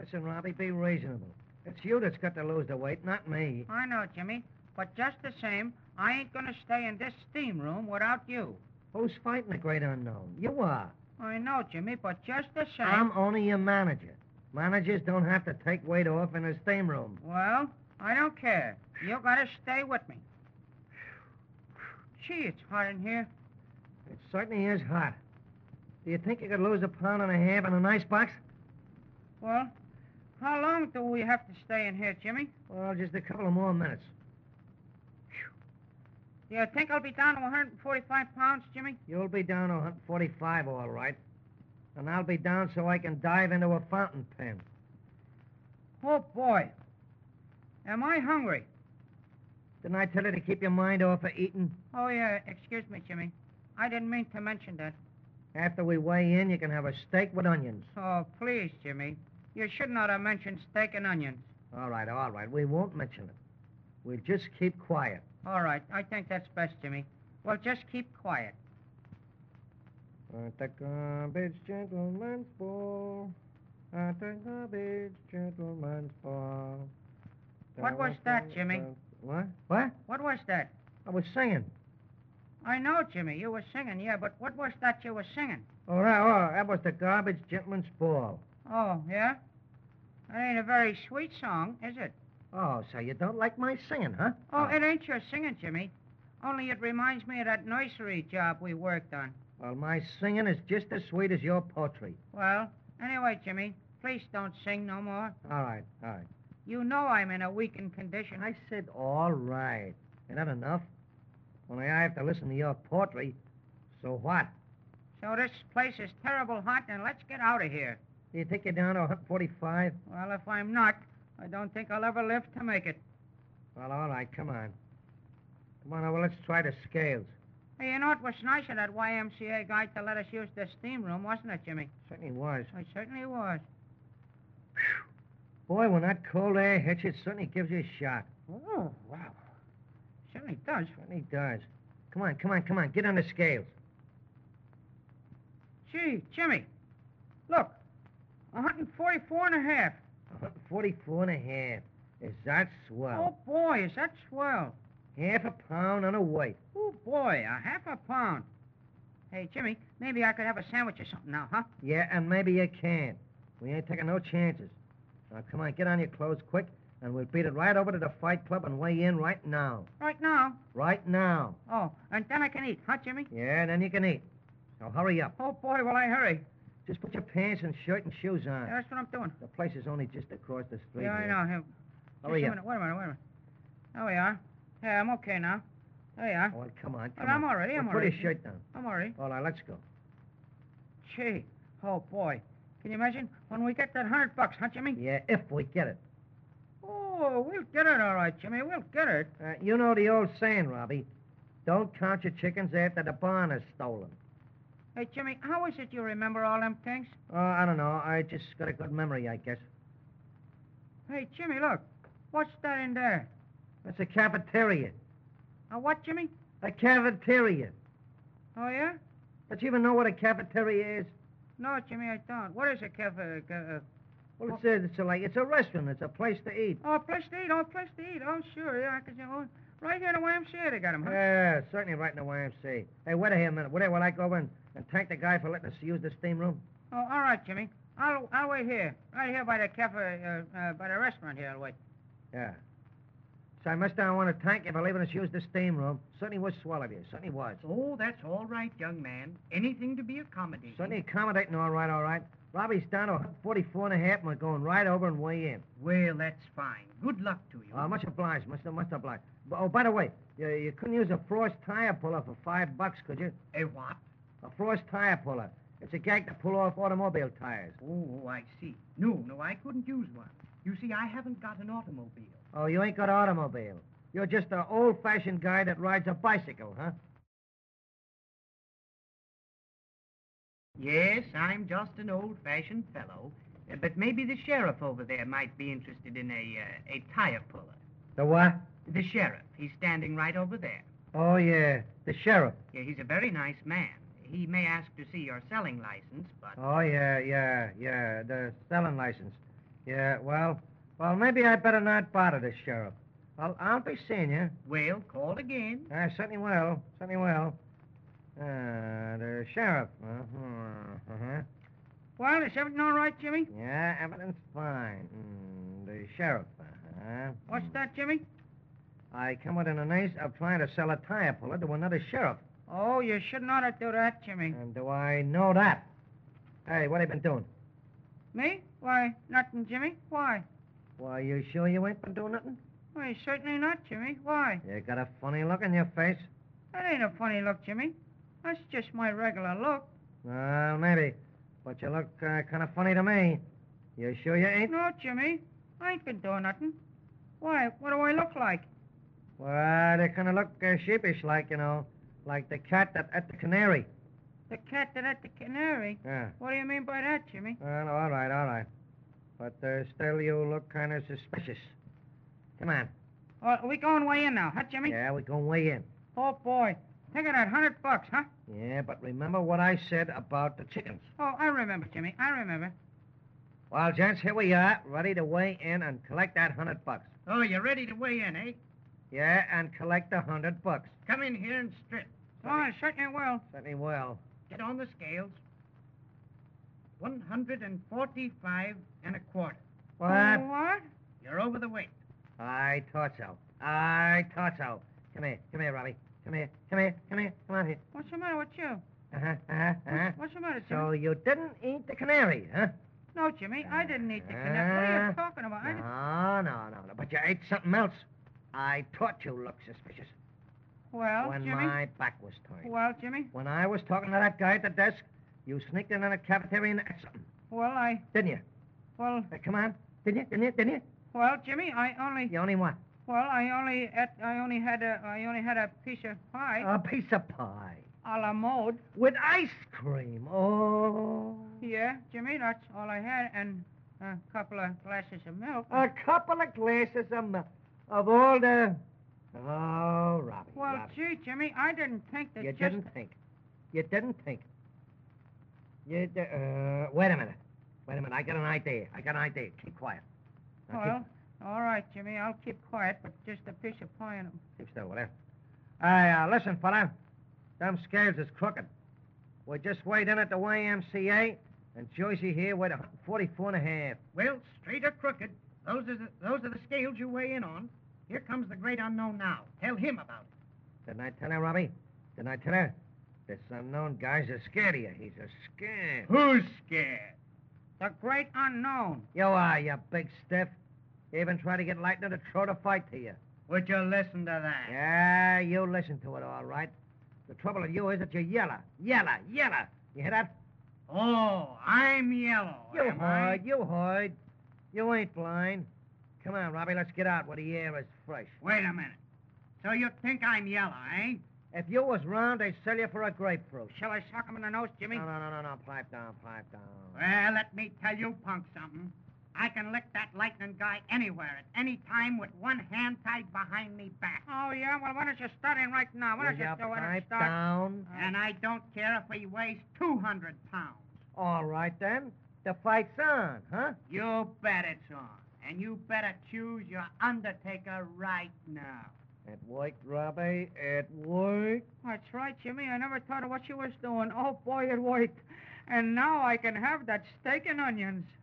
Listen, Robbie, be reasonable. It's you that's got to lose the weight, not me. I know, Jimmy. But just the same, I ain't going to stay in this steam room without you. Who's fighting the great unknown? You are. I know, Jimmy, but just the same... I'm only your manager. Managers don't have to take weight off in a steam room. Well, I don't care. You got to stay with me. Gee, it's hot in here. It certainly is hot. Do you think you could lose 1.5 pounds in an icebox? Well, how long do we have to stay in here, Jimmy? Well, just a couple of more minutes. Do you think I'll be down to 145 pounds, Jimmy? You'll be down to 145, all right. And I'll be down so I can dive into a fountain pen. Oh, boy. Am I hungry? Didn't I tell you to keep your mind off of eating? Oh, yeah. Excuse me, Jimmy. I didn't mean to mention that. After we weigh in, you can have a steak with onions. Oh, please, Jimmy. You should not have mentioned steak and onions. All right. We won't mention it. We'll just keep quiet. All right. I think that's best, Jimmy. Well, just keep quiet. At the garbage gentleman's ball. At the garbage gentleman's ball. What was that, Jimmy? What? What? What was that? I was singing. I know, Jimmy. You were singing, yeah, but what was that you were singing? Oh, that was the garbage gentleman's ball. Oh, yeah? That ain't a very sweet song, is it? Oh, so you don't like my singing, huh? Oh, it ain't your singing, Jimmy. Only it reminds me of that nursery job we worked on. Well, my singing is just as sweet as your poetry. Well, anyway, Jimmy, please don't sing no more. All right. You know I'm in a weakened condition. I said all right. Ain't that enough? Only I have to listen to your poetry. So what? So this place is terrible hot, and let's get out of here. Do you think you're down to 145? Well, if I'm not, I don't think I'll ever live to make it. Well, all right, come on. Come on over, let's try the scales. Hey, you know, it was nice of that YMCA guy to let us use the steam room, wasn't it, Jimmy? Certainly was. It certainly was. Boy, when that cold air hits you, it certainly gives you a shock. Oh, wow. Certainly does. Certainly does. Come on. Get on the scales. Gee, Jimmy, look, 144 and a half. 144 and a half. Is that swell? Oh, boy, is that swell. Half a pound on a weight. Oh, boy, a half a pound. Hey, Jimmy, maybe I could have a sandwich or something now, huh? Yeah, and maybe you can. We ain't taking no chances. Now, come on, get on your clothes quick, and we'll beat it right over to the Fight Club and weigh in right now. Right now? Right now. Oh, and then I can eat, huh, Jimmy? Yeah, then you can eat. So hurry up. Oh, boy, will I hurry. Just put your pants and shirt and shoes on. Yeah, that's what I'm doing. The place is only just across the street. Yeah, I here. know. Here. Hurry up. Wait a minute. There we are. Yeah, I'm okay now. There you are. Oh, come on. I'm all ready. Put your shirt down. I'm all right. All right, let's go. Gee. Oh, boy. Can you imagine when we get that $100, huh, Jimmy? Yeah, if we get it. Oh, we'll get it, all right, Jimmy. We'll get it. You know the old saying, Robbie. Don't count your chickens after the barn is stolen. Hey, Jimmy, how is it you remember all them things? I don't know. I just got a good memory, I guess. Hey, Jimmy, look. What's that in there? That's a cafeteria. A what, Jimmy? A cafeteria. Oh, yeah? Don't you even know what a cafeteria is? No, Jimmy, I don't. What is a cafe? Well, it's a restaurant. It's a place to eat. Oh, a place to eat. Oh, sure, yeah. Right here in the YMCA they got them, huh? Yeah, certainly right in the YMCA. Hey, wait here a minute. Wait, will I go over and thank the guy for letting us use the steam room? Oh, all right, Jimmy. I'll wait here. Right here by the cafe, by the restaurant here, I'll wait. Yeah. So, mister, I want to thank you for letting us use the steam room. Certainly was swell of you. Certainly was. Oh, that's all right, young man. Anything to be accommodating. Certainly accommodating, all right. Robbie's down to 144 and a half, and we're going right over and weigh in. Well, that's fine. Good luck to you. Much obliged, mister. Much obliged. Oh, by the way, you couldn't use a Frost tire puller for $5, could you? A what? A Frost tire puller. It's a gag to pull off automobile tires. Oh, I see. No, I couldn't use one. You see, I haven't got an automobile. Oh, you ain't got an automobile. You're just an old-fashioned guy that rides a bicycle, huh? Yes, I'm just an old-fashioned fellow. But maybe the sheriff over there might be interested in a tire puller. The what? The sheriff. He's standing right over there. Oh, yeah. The sheriff. Yeah, he's a very nice man. He may ask to see your selling license, but... Oh, yeah. The selling license. Yeah, well, maybe I better not bother the sheriff. I'll be seeing you. Well, call again. I certainly will. Certainly will. The sheriff. Uh-huh. Well, is everything all right, Jimmy? Yeah, everything's fine. The sheriff. Uh-huh. What's that, Jimmy? I come within an ace of trying to sell a tire puller to another sheriff. Oh, you shouldn't ought to do that, Jimmy. And do I know that? Hey, what have you been doing? Me? Why, nothing, Jimmy. Why? Why, you sure you ain't been doing nothing? Why, certainly not, Jimmy. Why? You got a funny look in your face. That ain't a funny look, Jimmy. That's just my regular look. Well, maybe. But you look kind of funny to me. You sure you ain't? No, Jimmy. I ain't been doing nothing. Why? What do I look like? Well, they kind of look sheepish like, you know, like the cat that at the canary. The cat that ate the canary? Yeah. What do you mean by that, Jimmy? Well, all right. But still, you look kind of suspicious. Come on. Oh, we going way in now, huh, Jimmy? Yeah, we're going way in. Oh, boy. Think of that $100, huh? Yeah, but remember what I said about the chickens. Oh, I remember, Jimmy. I remember. Well, gents, here we are, ready to weigh in and collect that $100. Oh, you're ready to weigh in, eh? Yeah, and collect the $100. Come in here and strip. Oh, I certainly will. Certainly will. Get on the scales. 145 and a quarter. What? What? You're over the weight. I thought so. Come here, Robbie. Come on here. What's the matter with you? Uh-huh. What's the matter, Jimmy? So you didn't eat the canary, huh? No, Jimmy, I didn't eat the canary. What are you talking about? No. But you ate something else. I thought you looked suspicious. Well, when Jimmy? my back was turned. Well, Jimmy? When I was talking to that guy at the desk, you sneaked in the cafeteria and ate something. Well, Didn't you? Well, Come on. Didn't you? well, Jimmy, I only... You only what? Well, I only had a piece of pie. A piece of pie. A la mode. With ice cream. Oh. Yeah, Jimmy, that's all I had, and a couple of glasses of milk. A couple of glasses of milk. Of all the... Oh, Robbie. Well, Robbie. gee, Jimmy, I didn't think that You just... didn't think. Wait a minute. I got an idea. Keep quiet. Now, Well, all right, Jimmy, I'll keep quiet, but just a piece of pie in them. Keep still, will you? Hey, listen, fella. Them scales is crooked. We just weighed in at the YMCA, and Joycey here weighed 144 and a half. Well, straight or crooked, those are the scales you weigh in on. Here comes the great unknown now. Tell him about it. Didn't I tell her, Robbie? Didn't I tell her? This unknown guy's a scared of you. He's a scared. Who's scared? The great unknown. You are, you big stiff. You even try to get Lightner to throw the fight to you. Would you listen to that? Yeah, you listen to it, all right. The trouble with you is that you're yellow. You hear that? Oh, I'm yellow. am I? You hide. You ain't blind. Come on, Robbie, let's get out where the air is fresh. Wait a minute. So you think I'm yellow, eh? If you was round, they'd sell you for a grapefruit. Shall I sock him in the nose, Jimmy? No. Pipe down. Well, let me tell you, punk, something. I can lick that lightning guy anywhere, at any time, with one hand tied behind me back. Oh, yeah? Well, why don't you start in right now? Why Will don't you you do it and pipe start? down? And I don't care if he weighs 200 pounds. All right, then. The fight's on, huh? You bet it's on. And you better choose your undertaker right now. It worked, Robbie. It worked. That's right, Jimmy. I never thought of what you was doing. Oh, boy, it worked. And now I can have that steak and onions.